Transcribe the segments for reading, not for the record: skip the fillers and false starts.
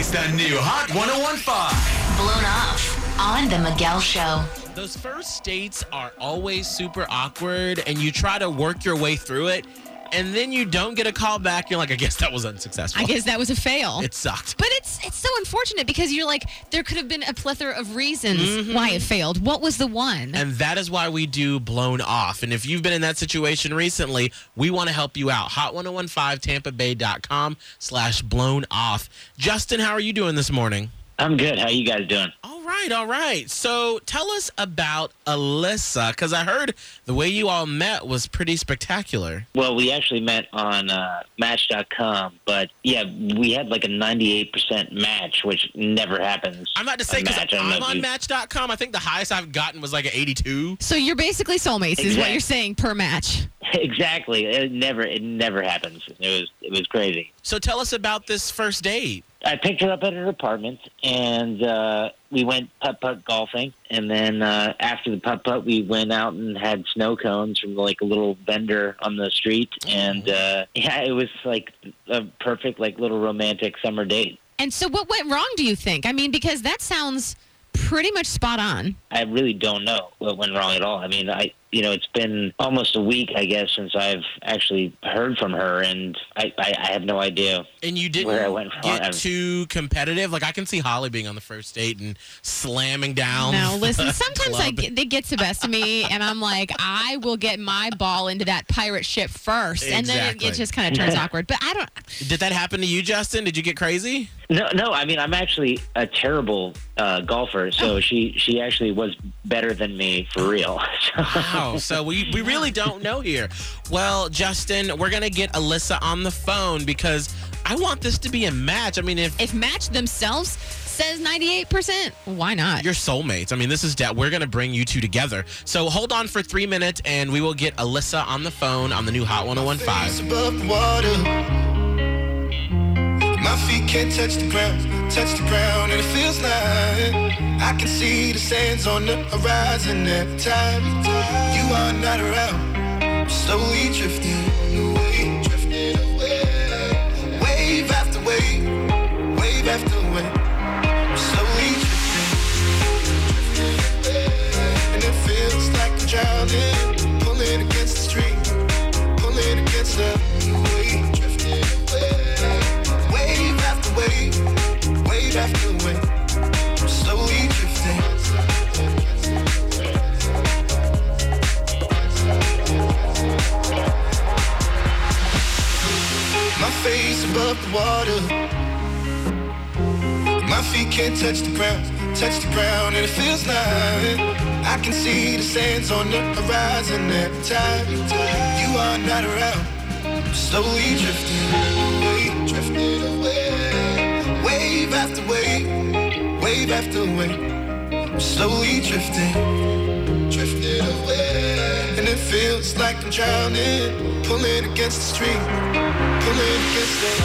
It's the new Hot 101.5. Blown Off on The Miguel Show. Those first dates are always super awkward, and you try to work your way through it, and then you don't get a call back. You're like, I guess that was unsuccessful. I guess that was a fail. It sucked. But it's so unfortunate because you're like, there could have been a plethora of reasons why it failed. What was the one? And that is why we do Blown Off. And if you've been in that situation recently, we want to help you out. Hot1015TampaBay.com/blown off. Justin, how are you doing this morning? I'm good. How you guys doing? All right. So tell us about Alyssa, because I heard the way you all met was pretty spectacular. Well, we actually met on Match.com, but yeah, we had like a 98% match, which never happens. I'm about to say, because I'm on Match.com, I think the highest I've gotten was like an 82. So you're basically soulmates, is what you're saying, per match. Exactly. It never happens. It was crazy. So tell us about this first date. I picked her up at her apartment, and we went putt-putt golfing. And then after the putt-putt, we went out and had snow cones from like a little vendor on the street. And yeah, it was like a perfect like little romantic summer date. And so what went wrong, do you think? I mean, because that sounds pretty much spot on. I really don't know what went wrong at all. I mean, it's been almost a week, I guess, since I've actually heard from her, and I have no idea. And you didn't where I went from. get too competitive? Like, I can see Holly being on the first date and slamming down. No, listen, sometimes they get the best of me, and I'm like, I will get my ball into that pirate ship first, and then it just kind of turns awkward. But I don't... Did that happen to you, Justin? Did you get crazy? No. I mean, I'm actually a terrible golfer, so she actually was better than me for real. Wow, so we really don't know here. Well, Justin, we're going to get Alyssa on the phone because I want this to be a match. I mean, if Match themselves says 98%, why not? You're soulmates. I mean, this is we're going to bring you two together. So hold on for 3 minutes, and we will get Alyssa on the phone on the new Hot 101.5. Above the water. My feet can't touch the ground, and it feels like I can see the sands on the horizon every time you are not around. I'm slowly drifting away, wave after wave, wave after wave. I'm slowly drifting away, and it feels like I'm drowning, pulling against the stream, pulling against the wave, drifting away. Wave after wave, wave after wave, I'm slowly drifting. My face above the water, my feet can't touch the ground, and it feels like I can see the sands on the horizon every time you are not around. I'm slowly drifting away, wave after wave, wave after wave. I'm slowly drifting away, and it feels like I'm drowning, pulling against the stream, pulling against the...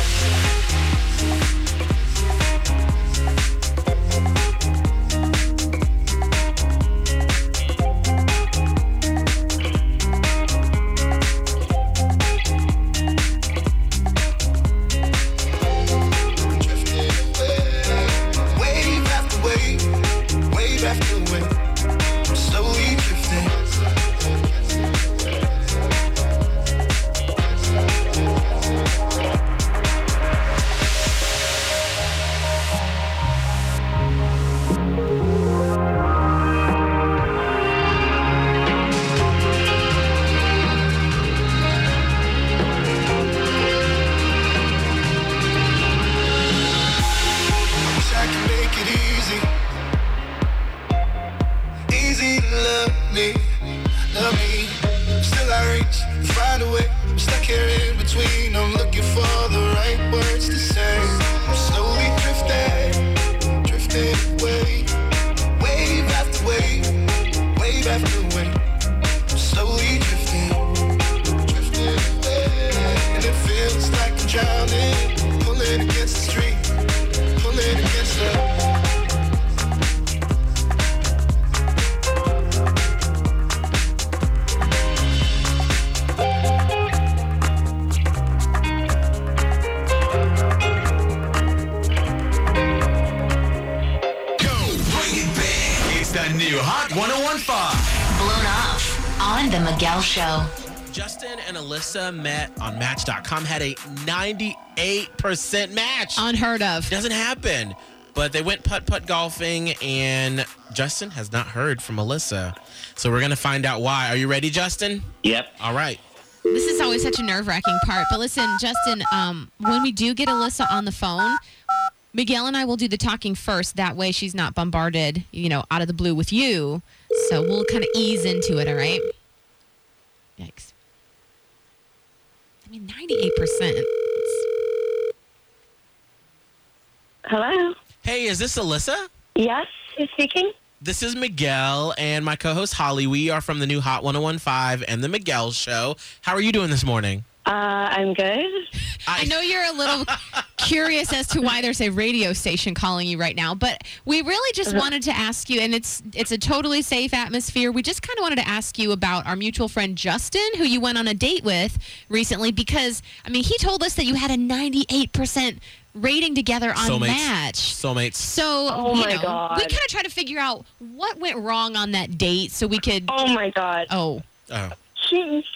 The new Hot 101.5. Blown Off on The Miguel Show. Justin and Alyssa met on Match.com, had a 98% match. Unheard of. Doesn't happen. But they went putt-putt golfing, and Justin has not heard from Alyssa. So we're going to find out why. Are you ready, Justin? Yep. All right. This is always such a nerve-wracking part. But listen, Justin, when we do get Alyssa on the phone, Miguel and I will do the talking first. That way she's not bombarded, out of the blue with you. So we'll kind of ease into it, all right? Yikes. 98%. Hello? Hey, is this Alyssa? Yes, who's speaking? This is Miguel and my co-host Holly. We are from the new Hot 101.5 and the Miguel Show. How are you doing this morning? I'm good. I know you're a little curious as to why there's a radio station calling you right now, but we really just wanted to ask you, and it's a totally safe atmosphere. We just kind of wanted to ask you about our mutual friend Justin, who you went on a date with recently, because, he told us that you had a 98% rating together on Soulmates. Match. Soulmates. So, Oh my God. we kind of tried to figure out what went wrong on that date so we could... Oh my God. Oh. His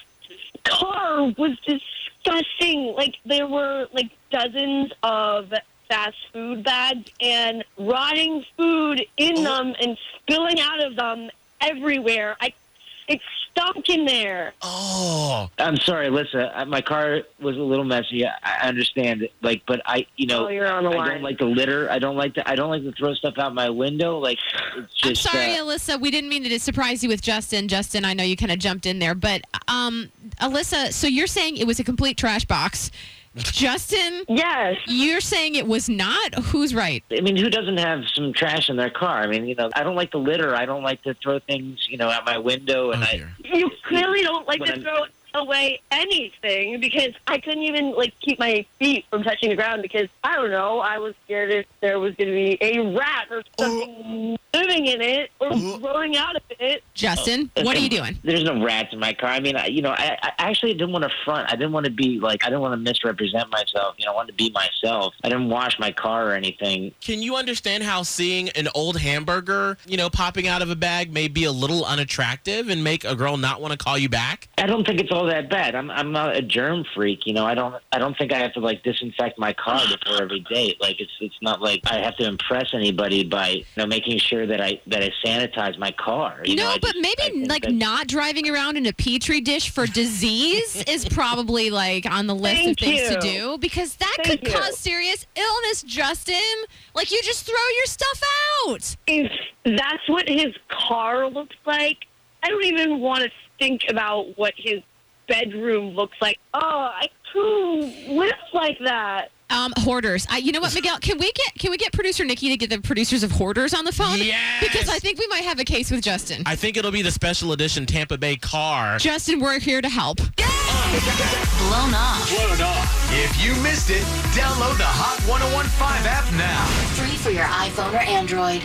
car was disgusting. Like, there were dozens of fast food bags and rotting food in them and spilling out of them everywhere. It's stuck in there. Oh. I'm sorry, Alyssa. My car was a little messy. I understand it. But You're on the I line. don't like the litter. I don't like to throw stuff out my window. It's just. I'm sorry, Alyssa. We didn't mean to surprise you with Justin. Justin, I know you kind of jumped in there. But, Alyssa, so you're saying it was a complete trash box. Justin, Yes. you're saying it was not? Who's right? who doesn't have some trash in their car? I don't like the litter. I don't like to throw things, out my window. And dear. You clearly don't like When to I'm- throw away anything, because I couldn't even keep my feet from touching the ground, because I don't know, I was scared if there was going to be a rat or something living in it or growing out of it. Justin, what are you doing? There's no rats in my car. I actually didn't want to front. I didn't want to be I didn't want to misrepresent myself. I wanted to be myself. I didn't wash my car or anything. Can you understand how seeing an old hamburger, popping out of a bag may be a little unattractive and make a girl not want to call you back? I don't think it's all that bad. I'm not a germ freak. I don't think I have to disinfect my car before every date. It's not like I have to impress anybody by making sure that I sanitize my car. But maybe not driving around in a petri dish for disease is probably on the list Thank of things to you. do, because that Thank could you. cause serious illness, Justin. You just throw your stuff out. If that's what his car looks like, I don't even want to think about what his bedroom looks like. Oh, who lives like that? Hoarders. You know what, Miguel? Can we get producer Nikki to get the producers of Hoarders on the phone? Yes! Because I think we might have a case with Justin. I think it'll be the special edition Tampa Bay car. Justin, we're here to help. Blown Off. If you missed it, download the Hot 101.5 app now. Free for your iPhone or Android.